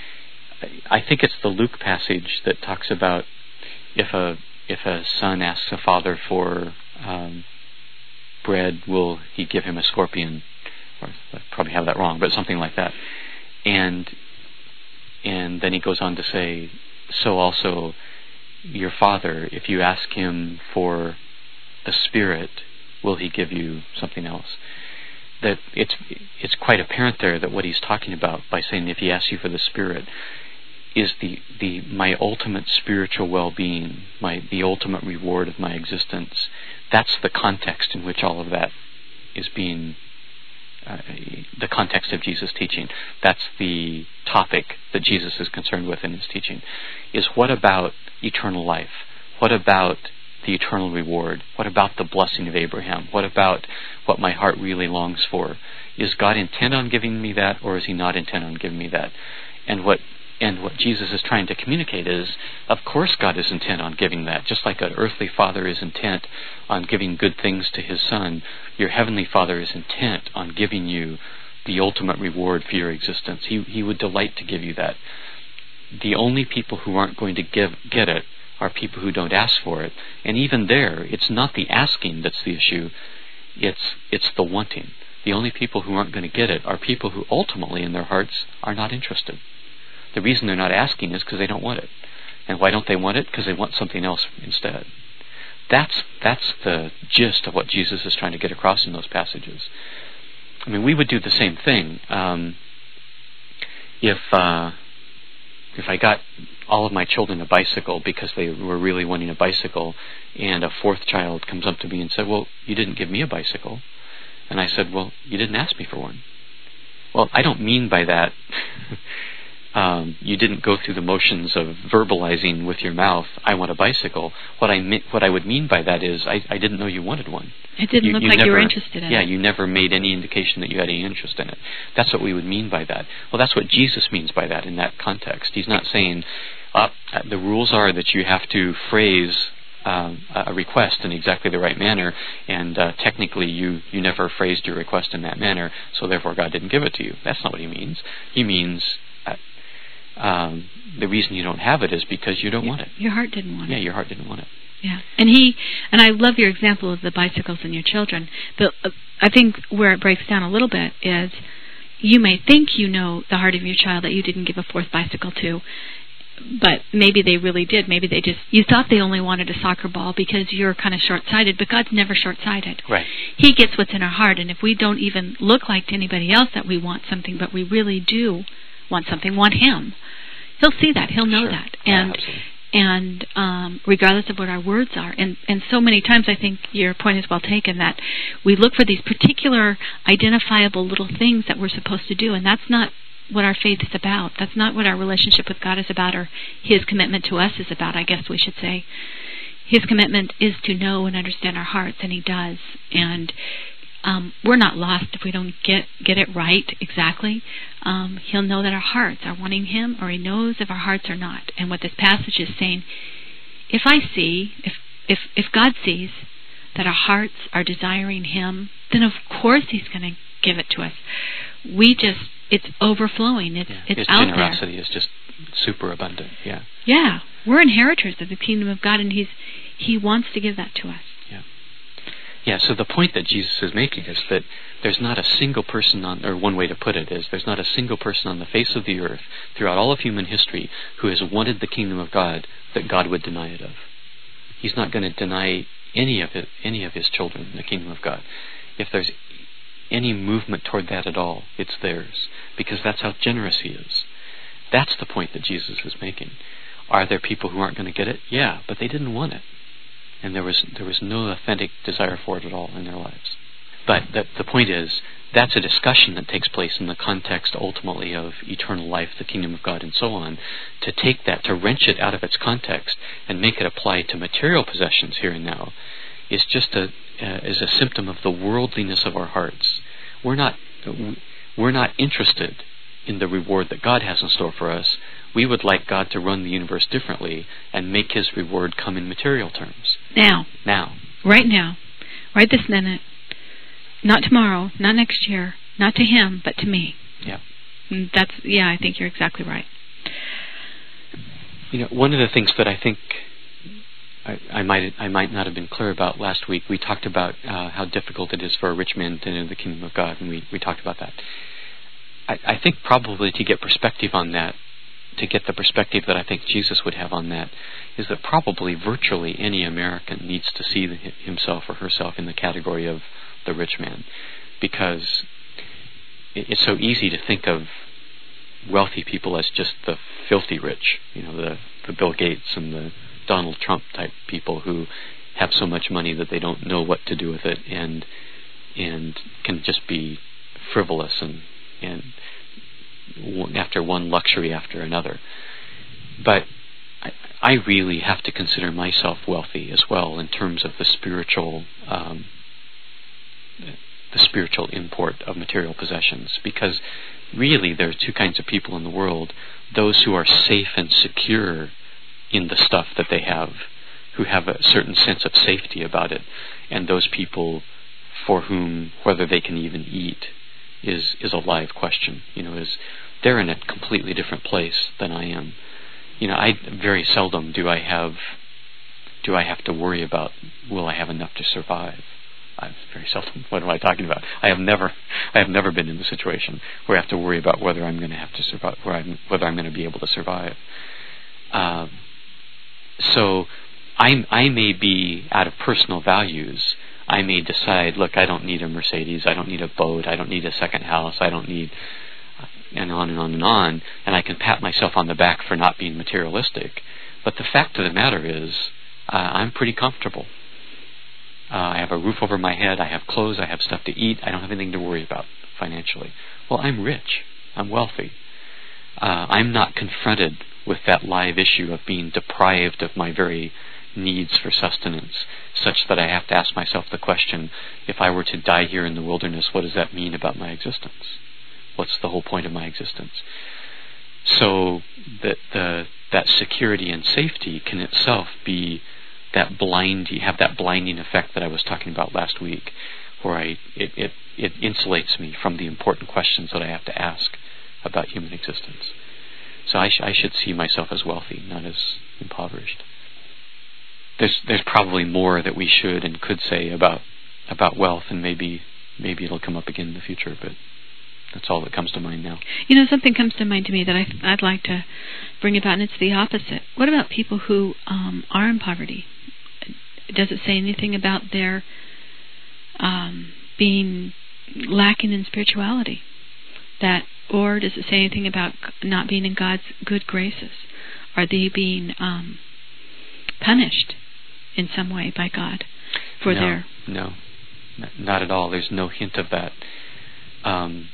C: I think it's the Luke passage that talks about if a if a son asks a father for um, bread, will he give him a scorpion? Or I probably have that wrong, but something like that. And and then he goes on to say, so also your father, if you ask him for the Spirit, will he give you something else? That it's it's quite apparent there that what he's talking about by saying if he asks you for the Spirit is the, the my ultimate spiritual well-being, my the ultimate reward of my existence. That's the context in which all of that is being, uh, the context of Jesus' teaching. That's the topic that Jesus is concerned with in his teaching, is what about eternal life? What about the eternal reward? What about the blessing of Abraham? What about what my heart really longs for? Is God intent on giving me that, or is he not intent on giving me that? And what And what Jesus is trying to communicate is, of course God is intent on giving that. Just like an earthly father is intent on giving good things to his son, your heavenly Father is intent on giving you the ultimate reward for your existence. He he would delight to give you that. The only people who aren't going to give get it are people who don't ask for it. And even there, it's not the asking that's the issue. It's it's the wanting. The only people who aren't going to get it are people who ultimately in their hearts are not interested. The reason they're not asking is because they don't want it. And why don't they want it? Because they want something else instead. That's that's the gist of what Jesus is trying to get across in those passages. I mean, we would do the same thing. Um, if uh, if I got all of my children a bicycle because they were really wanting a bicycle, and a fourth child comes up to me and said, well, you didn't give me a bicycle. And I said, well, you didn't ask me for one. Well, I don't mean by that... Um, you didn't go through the motions of verbalizing with your mouth, I want a bicycle. What I mi- what I would mean by that is I, I didn't know you wanted one.
A: It didn't
C: you,
A: look
C: you
A: like
C: never,
A: you were interested in
C: yeah,
A: it.
C: Yeah, you never made any indication that you had any interest in it. That's what we would mean by that. Well, that's what Jesus means by that in that context. He's not saying, uh, the rules are that you have to phrase um, a request in exactly the right manner, and uh, technically you, you never phrased your request in that manner, so therefore God didn't give it to you. That's not what he means. He means... Uh, Um, the reason you don't have it is because you don't
A: your,
C: want it.
A: Your heart didn't want
C: yeah,
A: it.
C: Yeah, your heart didn't want it.
A: Yeah, and he, and I love your example of the bicycles and your children, but uh, I think where it breaks down a little bit is you may think you know the heart of your child that you didn't give a fourth bicycle to, but maybe they really did. Maybe they just, you thought they only wanted a soccer ball because you're kind of short-sighted, but God's never short-sighted.
C: Right.
A: He gets what's in our heart, and if we don't even look like to anybody else that we want something, but we really do want something, want him, he'll see that. He'll know
C: sure.
A: that. And
C: yeah,
A: and um, regardless of what our words are. And, and so many times I think your point is well taken, that we look for these particular identifiable little things that we're supposed to do, and that's not what our faith is about. That's not what our relationship with God is about, or his commitment to us is about, I guess we should say. His commitment is to know and understand our hearts, and he does. And Um, we're not lost if we don't get get it right exactly. Um, he'll know that our hearts are wanting him, or he knows if our hearts are not. And what this passage is saying, if I see, if if if God sees that our hearts are desiring him, then of course he's going to give it to us. We just, it's overflowing. It's
C: yeah.
A: it's
C: His
A: out
C: generosity
A: there.
C: is just super abundant. Yeah.
A: Yeah, we're inheritors of the kingdom of God, and he's he wants to give that to us.
C: Yeah, so the point that Jesus is making is that there's not a single person on, or one way to put it is, there's not a single person on the face of the earth throughout all of human history who has wanted the kingdom of God that God would deny it of. He's not going to deny any of it, any of his children the kingdom of God. If there's any movement toward that at all, it's theirs, because that's how generous he is. That's the point that Jesus is making. Are there people who aren't going to get it? Yeah, but they didn't want it. And there was there was no authentic desire for it at all in their lives. But the, the point is, that's a discussion that takes place in the context ultimately of eternal life, the kingdom of God, and so on. To take that, to wrench it out of its context and make it apply to material possessions here and now, is just a uh, is a symptom of the worldliness of our hearts. We're not we're not interested in the reward that God has in store for us. We would like God to run the universe differently and make his reward come in material terms.
A: Now.
C: Now.
A: Right now. Right this minute. Not tomorrow. Not next year. Not to him, but to me.
C: Yeah.
A: And that's, yeah, I think you're exactly right.
C: You know, one of the things that I think I, I might I might not have been clear about last week, we talked about uh, how difficult it is for a rich man to enter the kingdom of God, and we, we talked about that. I, I think probably to get perspective on that, to get the perspective that I think Jesus would have on that, is that probably virtually any American needs to see the, himself or herself in the category of the rich man, because it, it's so easy to think of wealthy people as just the filthy rich, you know, the, the Bill Gates and the Donald Trump type people who have so much money that they don't know what to do with it, and and can just be frivolous and and after one luxury after another. But I, I really have to consider myself wealthy as well in terms of the spiritual um, the spiritual import of material possessions, because really there are two kinds of people in the world: those who are safe and secure in the stuff that they have, who have a certain sense of safety about it, and those people for whom whether they can even eat is is a live question. You know, is they're in a completely different place than I am. You know, I very seldom do I have do I have to worry about, will I have enough to survive? I very seldom. What am I talking about? I have never I have never been in the situation where I have to worry about whether I'm going to have to survive, where I'm, whether I'm going to be able to survive. Um, So I, I may be, out of personal values, I may decide, look, I don't need a Mercedes, I don't need a boat, I don't need a second house, I don't need, and on and on and on, and I can pat myself on the back for not being materialistic. But the fact of the matter is, uh, I'm pretty comfortable. Uh, I have a roof over my head, I have clothes, I have stuff to eat, I don't have anything to worry about financially. Well, I'm rich, I'm wealthy. Uh, I'm not confronted with that live issue of being deprived of my very needs for sustenance, such that I have to ask myself the question, if I were to die here in the wilderness, what does that mean about my existence? What's the whole point of my existence? So that the that security and safety can itself be that blind, you have that blinding effect that I was talking about last week, where I it, it, it insulates me from the important questions that I have to ask about human existence. So I, sh- I should see myself as wealthy, not as impoverished. There's there's probably more that we should and could say about about wealth, and maybe maybe it'll come up again in the future, but that's all that comes to mind now.
A: You know, something comes to mind to me that I, I'd like to bring about, and it's the opposite. What about people who um, are in poverty? Does it say anything about their um, being lacking in spirituality? That, or does it say anything about not being in God's good graces? Are they being um, punished in some way by God for
C: no,
A: their...
C: No, not at all. There's no hint of that. Um,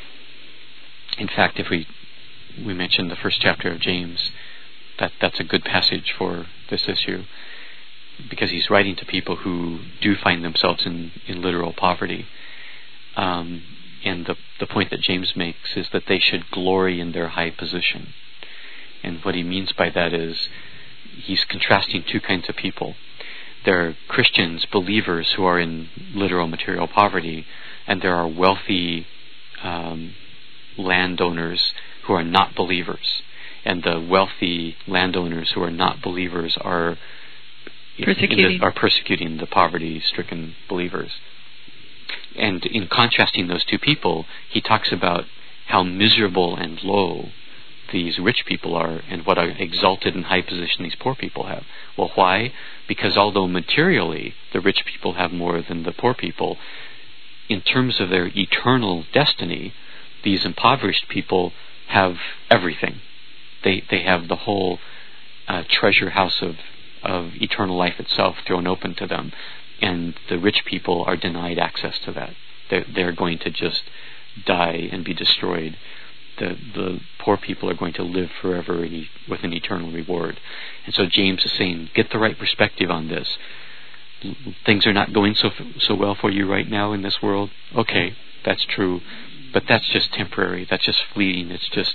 C: in fact, if we we mentioned the first chapter of James, that that's a good passage for this issue, because he's writing to people who do find themselves in, in literal poverty. Um, and the the point that James makes is that they should glory in their high position. And what he means by that is he's contrasting two kinds of people. There are Christians, believers, who are in literal material poverty, and there are wealthy um, landowners who are not believers. And the wealthy landowners who are not believers are
A: persecuting,
C: the, are persecuting the poverty-stricken believers. And in contrasting those two people, he talks about how miserable and low these rich people are, and what an exalted and high position these poor people have. Well, why? Because although materially the rich people have more than the poor people, in terms of their eternal destiny, these impoverished people have everything. They they have the whole uh, treasure house of, of eternal life itself thrown open to them, and the rich people are denied access to that. They're, they're going to just die and be destroyed. The, the poor people are going to live forever in e- with an eternal reward. And so James is saying, get the right perspective on this. Things are not going so so well for you right now in this world. Okay, that's true, but that's just temporary. That's just fleeting. It's just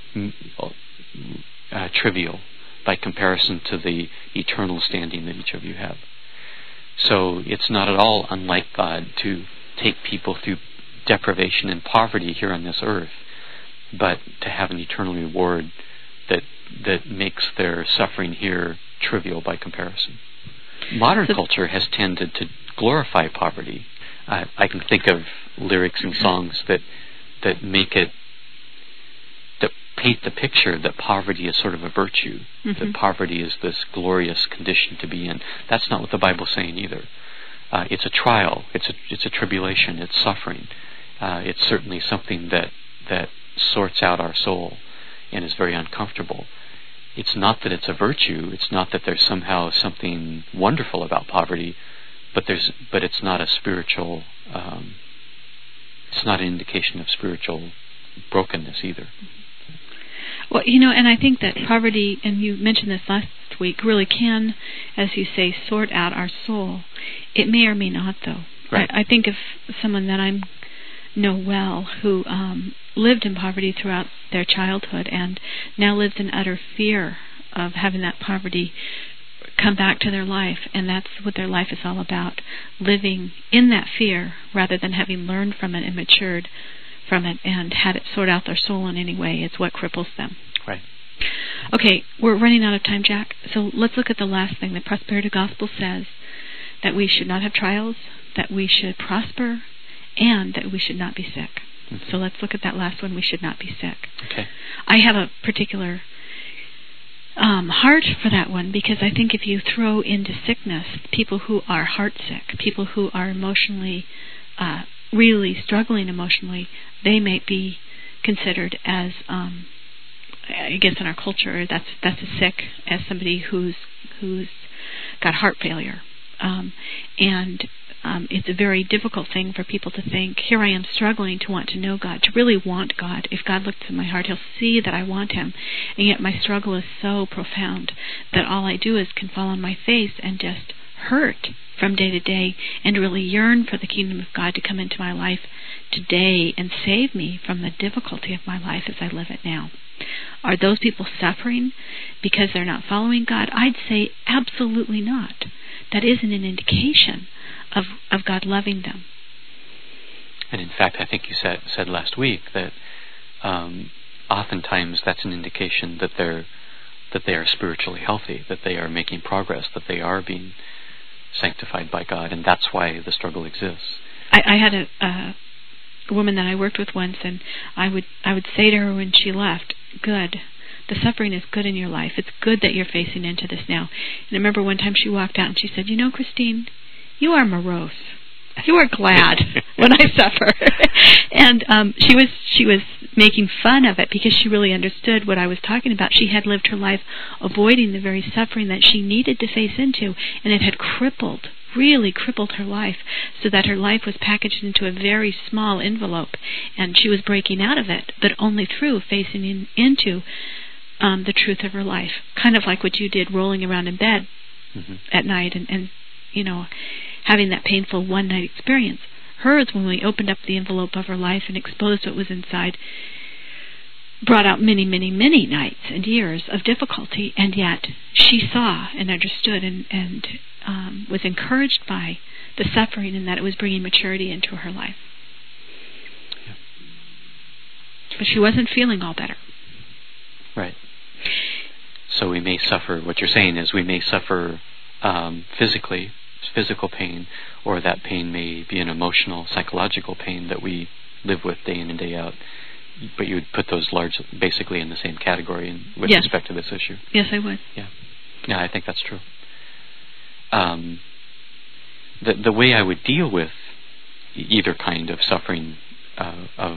C: uh, trivial by comparison to the eternal standing that each of you have. So it's not at all unlike God to take people through deprivation and poverty here on this earth, but to have an eternal reward that that makes their suffering here trivial by comparison. Modern so, culture has tended to glorify poverty. I, I can think of lyrics and songs that that make it, that paint the picture that poverty is sort of a virtue, mm-hmm. that poverty is this glorious condition to be in. That's not what the Bible's saying either. Uh, it's a trial. It's a it's a tribulation. It's suffering. Uh, it's certainly something that that sorts out our soul and is very uncomfortable. It's not that it's a virtue. It's not that there's somehow something wonderful about poverty, but there's but it's not a spiritual. Um, it's not an indication of spiritual brokenness either.
A: Well, you know, and I think that poverty, and you mentioned this last week, really can, as you say, sort out our soul. It may or may not, though.
C: Right.
A: I, I think of someone that I know well who um, lived in poverty throughout their childhood and now lives in utter fear of having that poverty come back to their life, and that's what their life is all about, living in that fear rather than having learned from it and matured from it and had it sort out their soul in any way. It's what cripples them.
C: Right.
A: Okay, we're running out of time, Jack, so let's look at the last thing. The prosperity gospel says that we should not have trials, that we should prosper, and that we should not be sick. Mm-hmm. So let's look at that last one, we should not be sick.
C: Okay.
A: I have a particular um, heart for that one, because I think if you throw into sickness people who are heart sick, people who are emotionally, uh, really struggling emotionally, they may be considered as, um, I guess in our culture, that's that's as sick as somebody who's who's got heart failure. Um, and Um, it's a very difficult thing for people to think, here I am struggling to want to know God, to really want God. If God looks in my heart, He'll see that I want Him. And yet my struggle is so profound that all I do is can fall on my face and just hurt from day to day and really yearn for the kingdom of God to come into my life today and save me from the difficulty of my life as I live it now. Are those people suffering because they're not following God? I'd say absolutely not. That isn't an indication of of God loving them.
C: And in fact, I think you said said last week that um, oftentimes that's an indication that they're that they are spiritually healthy, that they are making progress, that they are being sanctified by God, and that's why the struggle exists.
A: I, I had a, uh, a woman that I worked with once, and I would I would say to her when she left, "Good. The suffering is good in your life. It's good that you're facing into this now." And I remember one time she walked out and she said, "You know, Christine, you are morose. You are glad when I suffer." And um, she was she was making fun of it because she really understood what I was talking about. She had lived her life avoiding the very suffering that she needed to face into, and it had crippled, really crippled her life, so that her life was packaged into a very small envelope, and she was breaking out of it, but only through facing in, into um, the truth of her life, kind of like what you did, rolling around in bed mm-hmm. at night and, and you know, having that painful one-night experience. Hers, when we opened up the envelope of her life and exposed what was inside, brought out many, many, many nights and years of difficulty, and yet she saw and understood and, and um, was encouraged by the suffering, and that it was bringing maturity into her life.
C: Yeah.
A: But she wasn't feeling all better.
C: Right. So we may suffer, what you're saying is we may suffer um, physically, physical pain, or that pain may be an emotional, psychological pain that we live with day in and day out. But you would put those large, basically in the same category in, with
A: yes.
C: respect to this issue.
A: Yes, I would.
C: Yeah, yeah, I think that's true. Um, the the way I would deal with either kind of suffering uh, of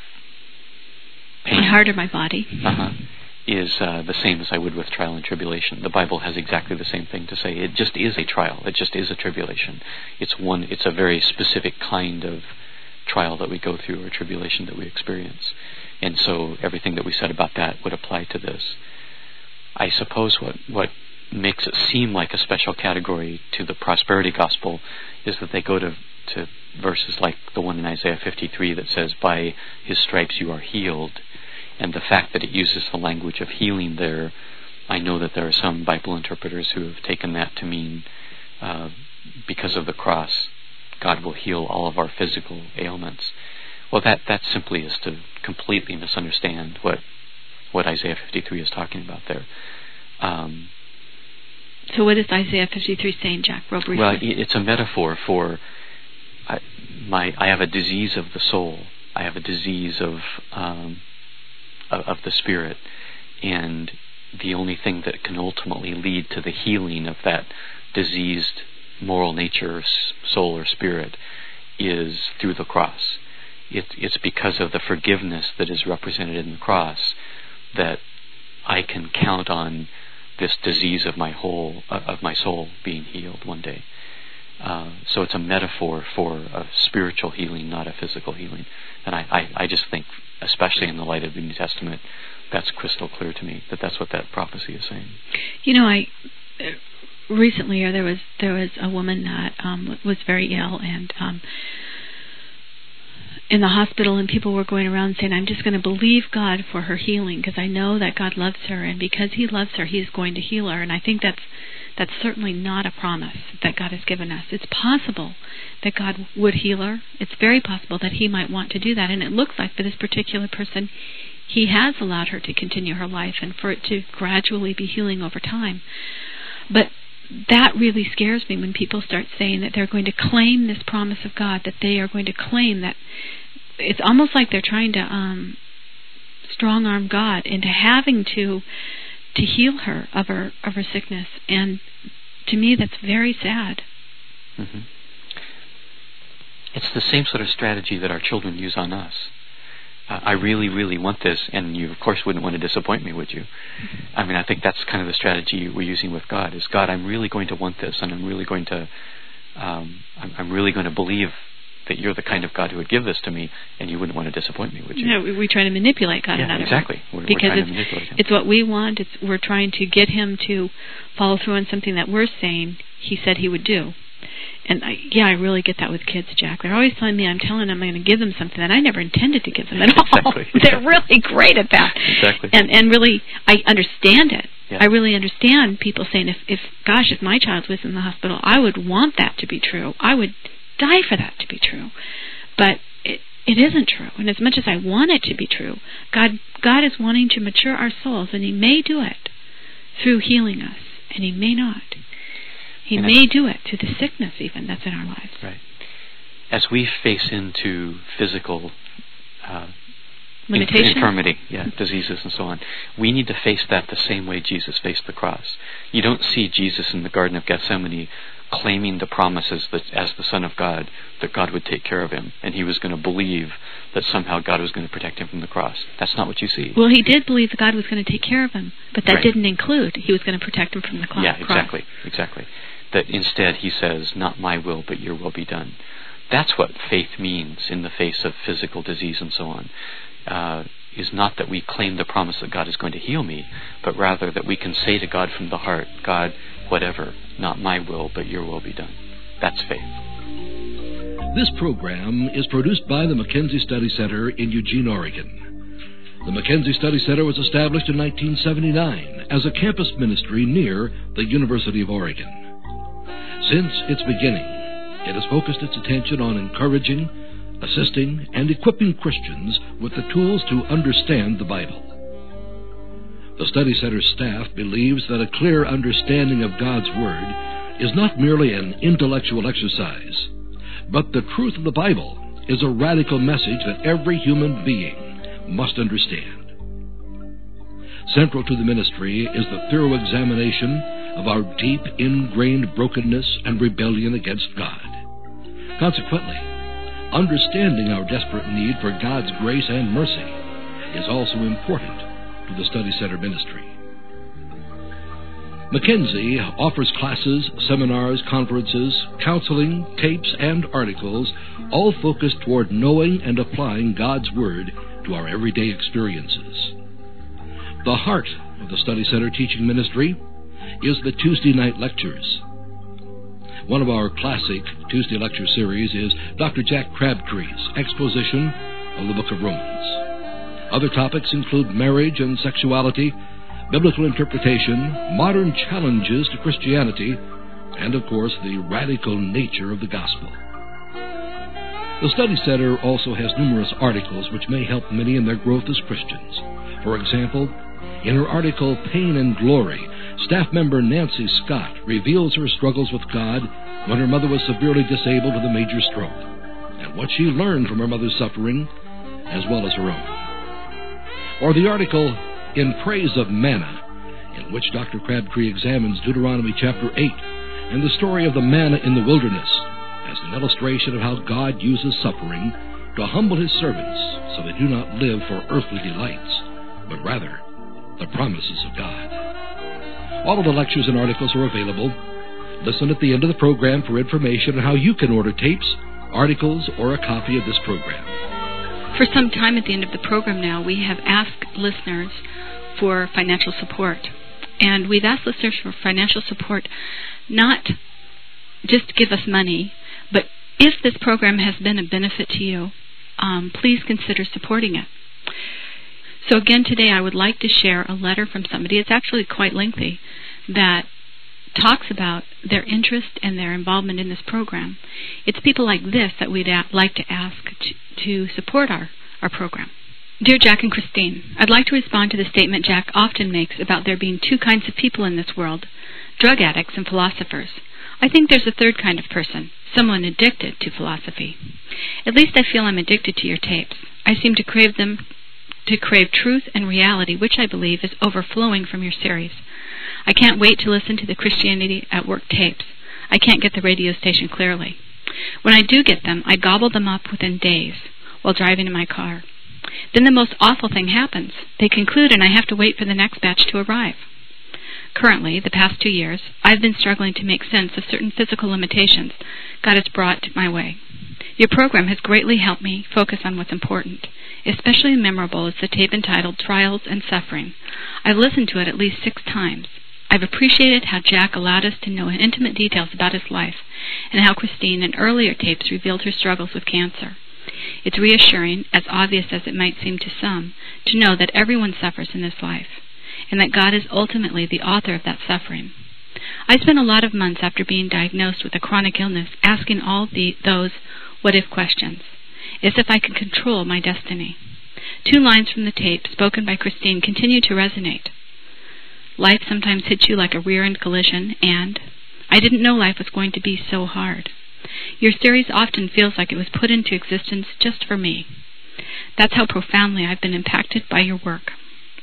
C: pain,
A: my heart or my body,
C: uh-huh, is uh, the same as I would with trial and tribulation. The Bible has exactly the same thing to say. It just is a trial. It just is a tribulation. It's one. It's a very specific kind of trial that we go through, or tribulation that we experience. And so everything that we said about that would apply to this. I suppose what, what makes it seem like a special category to the prosperity gospel is that they go to, to verses like the one in Isaiah fifty-three that says, "By His stripes you are healed." And the fact that it uses the language of healing there, I know that there are some Bible interpreters who have taken that to mean uh, because of the cross, God will heal all of our physical ailments. Well, that, that simply is to completely misunderstand what what Isaiah fifty-three is talking about there. Um,
A: so what is Isaiah fifty-three saying, Jack? Real briefly.
C: Well, it's a metaphor for I, my. I have a disease of the soul. I have a disease of um, of, of the spirit, and the only thing that can ultimately lead to the healing of that diseased moral nature, soul, or spirit is through the cross. It, it's because of the forgiveness that is represented in the cross that I can count on this disease of my whole uh, of my soul being healed one day. Uh, so it's a metaphor for a spiritual healing, not a physical healing. And I, I, I just think, especially in the light of the New Testament, that's crystal clear to me that that's what that prophecy is saying.
A: You know, I recently there was there was a woman that um, was very ill and. Um, in the hospital, and people were going around saying, I'm just going to believe God for her healing because I know that God loves her, and because He loves her, He is going to heal her. And I think that's that's certainly not a promise that God has given us. It's possible that God would heal her. It's very possible that He might want to do that, and it looks like for this particular person, He has allowed her to continue her life and for it to gradually be healing over time. But that really scares me when people start saying that they're going to claim this promise of God, that they are going to claim that. It's almost like they're trying to um, strong-arm God into having to to heal her of her of her sickness, and to me, that's very sad.
C: Mm-hmm. It's the same sort of strategy that our children use on us. Uh, I really, really want this, and you, of course, wouldn't want to disappoint me, would you? Mm-hmm. I mean, I think that's kind of the strategy we're using with God. Is God, I'm really going to want this, and I'm really going to, um, I'm, I'm really going to believe that you're the kind of God who would give this to me, and you wouldn't want to disappoint me, would you?
A: No, we, we try to manipulate God.
C: Yeah,
A: in
C: exactly. We're,
A: because
C: we're trying
A: it's,
C: to manipulate Him.
A: It's what we want. It's we're trying to get Him to follow through on something that we're saying He said He would do. And I, yeah, I really get that with kids, Jack. They're always telling me I'm telling them I'm going to give them something that I never intended to give them at all.
C: Exactly.
A: They're really great at that.
C: Exactly.
A: And and really, I understand it.
C: Yeah.
A: I really understand people saying, if, if gosh, if my child was in the hospital, I would want that to be true. I would die for that to be true. But it, it isn't true. And as much as I want it to be true, God God is wanting to mature our souls, and He may do it through healing us, and He may not. He and may do it through the sickness even that's in our lives.
C: Right. As we face into physical uh,
A: limitations,
C: infirmity, yeah, diseases and so on, we need to face that the same way Jesus faced the cross. You don't see Jesus in the Garden of Gethsemane claiming the promises that as the Son of God, that God would take care of him, and he was going to believe that somehow God was going to protect him from the cross. That's not what you see.
A: Well, he did believe that God was going to take care of him, but that
C: right.
A: didn't include he was going to protect him from the cross.
C: Yeah, exactly, exactly. That instead he says, not my will, but your will be done. That's what faith means in the face of physical disease and so on. Uh, is not that we claim the promise that God is going to heal me, but rather that we can say to God from the heart, God, whatever, not my will, but your will be done. That's faith.
B: This program is produced by the Mackenzie Study Center in Eugene, Oregon. The Mackenzie Study Center was established in nineteen seventy-nine as a campus ministry near the University of Oregon. Since its beginning, it has focused its attention on encouraging, assisting, and equipping Christians with the tools to understand the Bible. The Study Center's staff believes that a clear understanding of God's Word is not merely an intellectual exercise, but the truth of the Bible is a radical message that every human being must understand. Central to the ministry is the thorough examination of our deep, ingrained brokenness and rebellion against God. Consequently, understanding our desperate need for God's grace and mercy is also important to the Study Center ministry. Mackenzie offers classes, seminars, conferences, counseling, tapes, and articles, all focused toward knowing and applying God's Word to our everyday experiences. The heart of the Study Center teaching ministry is the Tuesday night lectures. One of our classic Tuesday lecture series is Doctor Jack Crabtree's exposition of the Book of Romans. Other topics include marriage and sexuality, biblical interpretation, modern challenges to Christianity, and, of course, the radical nature of the gospel. The Study Center also has numerous articles which may help many in their growth as Christians. For example, in her article, Pain and Glory, staff member Nancy Scott reveals her struggles with God when her mother was severely disabled with a major stroke, and what she learned from her mother's suffering, as well as her own. Or the article, In Praise of Manna, in which Doctor Crabtree examines Deuteronomy chapter eight and the story of the manna in the wilderness as an illustration of how God uses suffering to humble his servants so they do not live for earthly delights, but rather the promises of God. All of the lectures and articles are available. Listen at the end of the program for information on how you can order tapes, articles, or a copy of this program.
A: For some time at the end of the program now, we have asked listeners for financial support. And we've asked listeners for financial support, not just to give us money, but if this program has been a benefit to you, um, please consider supporting it. So again, today I would like to share a letter from somebody, it's actually quite lengthy, that talks about their interest and their involvement in this program. It's people like this that we'd a- like to ask to, to support our, our program. Dear Jack and Christine, I'd like to respond to the statement Jack often makes about there being two kinds of people in this world, drug addicts and philosophers. I think there's a third kind of person, someone addicted to philosophy. At least I feel I'm addicted to your tapes. I seem to crave them, to crave truth and reality, which I believe is overflowing from your series. I can't wait to listen to the Christianity at Work tapes. I can't get the radio station clearly. When I do get them, I gobble them up within days while driving in my car. Then the most awful thing happens. They conclude and I have to wait for the next batch to arrive. Currently, the past two years, I've been struggling to make sense of certain physical limitations God has brought my way. Your program has greatly helped me focus on what's important. Especially memorable is the tape entitled Trials and Suffering. I've listened to it at least six times. I've appreciated how Jack allowed us to know intimate details about his life and how Christine in earlier tapes revealed her struggles with cancer. It's reassuring, as obvious as it might seem to some, to know that everyone suffers in this life, and that God is ultimately the author of that suffering. I spent a lot of months after being diagnosed with a chronic illness asking all the, those what-if questions, as if I could control my destiny. Two lines from the tape, spoken by Christine, continue to resonate. Life sometimes hits you like a rear-end collision, and I didn't know life was going to be so hard. Your series often feels like it was put into existence just for me. That's how profoundly I've been impacted by your work.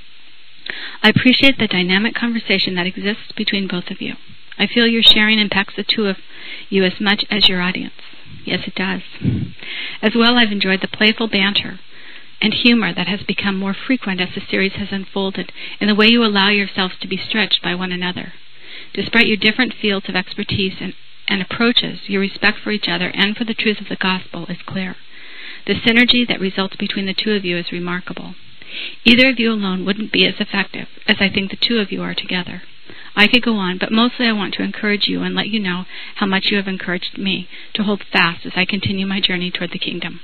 A: I appreciate the dynamic conversation that exists between both of you. I feel your sharing impacts the two of you as much as your audience. Yes, it does. As well, I've enjoyed the playful banter and humor that has become more frequent as the series has unfolded, and the way you allow yourselves to be stretched by one another. Despite your different fields of expertise and and approaches, your respect for each other and for the truth of the gospel is clear. The synergy that results between the two of you is remarkable. Either of you alone wouldn't be as effective as I think the two of you are together. I could go on, but mostly I want to encourage you and let you know how much you have encouraged me to hold fast as I continue my journey toward the kingdom.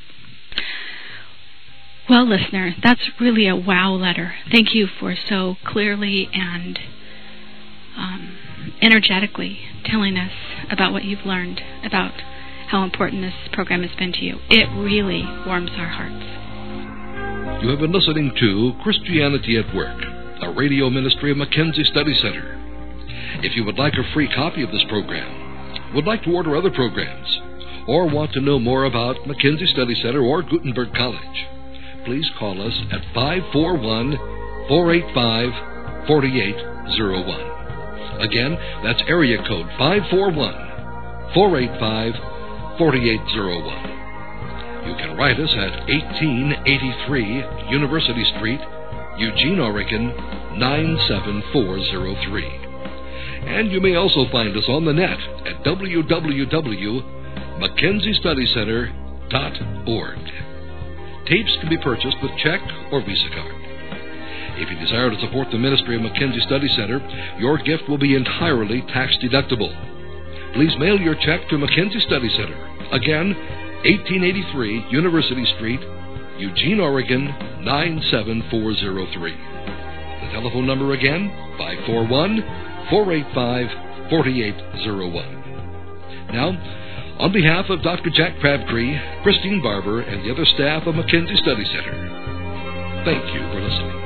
A: Well, listener, that's really a wow letter. Thank you for so clearly and um, energetically telling us about what you've learned, about how important this program has been to you. It really warms our hearts.
B: You have been listening to Christianity at Work, a radio ministry of Mackenzie Study Center. If you would like a free copy of this program, would like to order other programs, or want to know more about Mackenzie Study Center or Gutenberg College, please call us at five four one, four eight five, four eight zero one. Again, that's area code five four one, four eight five, four eight zero one. You can write us at eighteen eighty-three University Street, Eugene, Oregon, nine seven four zero three. And you may also find us on the net at w w w dot mackenzie study center dot org. Tapes can be purchased with check or Visa card. If you desire to support the ministry of Mackenzie Study Center, your gift will be entirely tax-deductible. Please mail your check to Mackenzie Study Center. Again, eighteen eighty-three University Street, Eugene, Oregon, nine seven four zero three. The telephone number again, five four one, four eight five, four eight zero one. Now, On behalf of Doctor Jack Crabtree, Christine Barber, and the other staff of Mackenzie Study Center, thank you for listening.